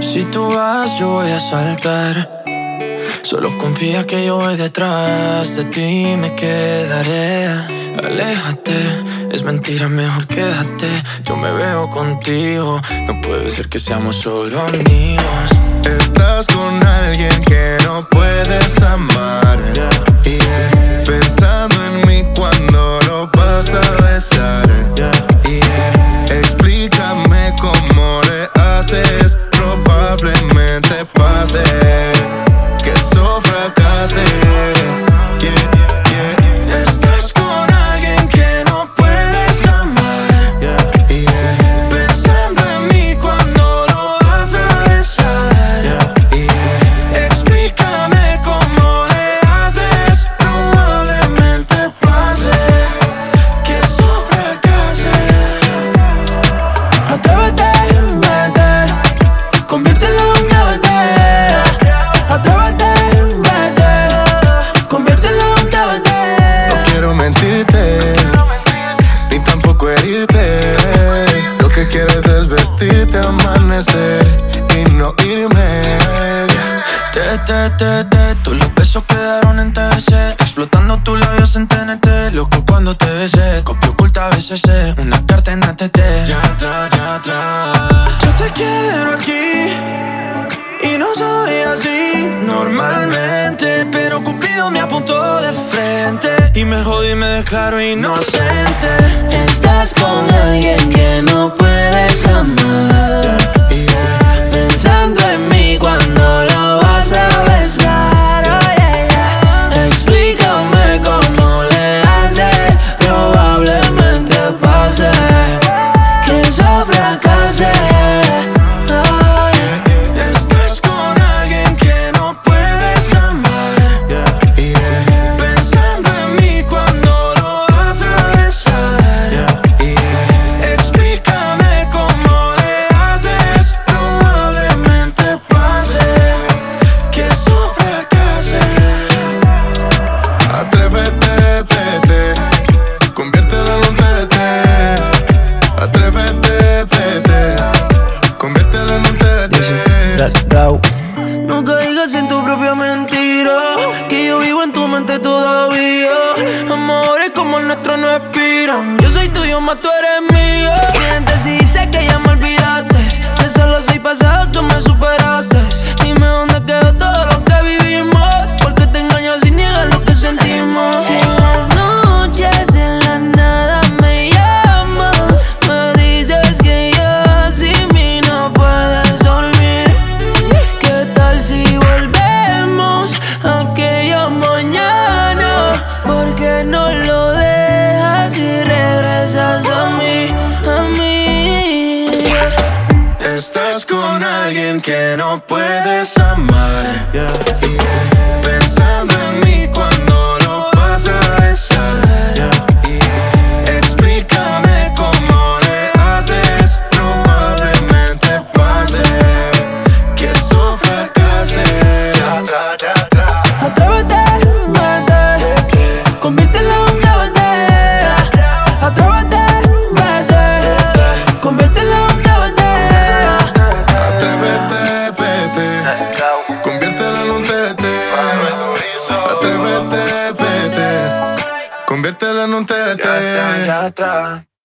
Si tú vas, yo voy a saltar. Solo confía que yo voy detrás de ti, me quedaré. Aléjate, es mentira, mejor quédate. Yo me veo contigo, no puede ser que seamos solo amigos. Estás con alguien que no puedes amar, yeah. Pensando en mí cuando lo vas a besar, yeah. Explícame cómo le haces. Probablemente pase que eso fracase, yeah, yeah. Estás con alguien que no puedes amar, Yeah. pensando en mí cuando lo vas a besar, Yeah. explícame cómo le haces. Probablemente pase que eso fracase. Atrévete, vete, conviértelo en un TBT. Atrévete, vete, conviértelo en un TBT. No quiero mentirte, ni tampoco herirte. Lo que quiero es desvestirte, amanecer y no irme. Todos los besos quedaron en TBC. Explotando tus labios en TNT. Loco cuando te besé. Copia oculta BCC. Una carta en ATT. Ya atrás, ya atrás. Yo te quiero aquí y no soy así normalmente, pero Cupido me apuntó de frente y me jodí y me declaro inocente. Estás con alguien que no puedes amar, Yeah. pensando en mí cuando lo vas a besar, oh, yeah, yeah. Explícame cómo le haces. Probablemente pase que eso fracase, oh, yeah. Estás con alguien que no puedes amar, Yeah. pensando en mí cuando lo vas a besar. Yeah. Explícame cómo le haces. Probablemente pase que eso fracase. Atrévete, vete, conviértelo en un TBT. Atrévete, vete, conviértelo en un TBT. No caigas en tu propia mentira, que yo vivo en tu mente todavía. Amores como el nuestro no expiran. Yo soy tuyo, más tú eres mío. Mientes y dice que ya me olvidaste. De solo 6 pasados tú me superaste. Dime dónde quedó todo lo que vivimos. Porque te engañas y niegas lo que sentimos. Si en las noches de la nada me llamas, me dices que ya sin mí no puedes dormir. ¿Qué tal si volvemos a aquella mañana? ¿Por qué no lo dejas y regresas a mí, a mí? Estás con alguien que no puedes amar, Yeah. pensando en mí cuando lo vas a besar. Yeah. Explícame cómo le haces. Probablemente pase que eso fracase. Atrévete, vete, conviértelo en un TBT. Atrévete, vete, conviértelo en un TBT. Atrévete, vete, conviértelo en un TBT. Atrévete, vete, conviértelo en un TBT. Ya atrás.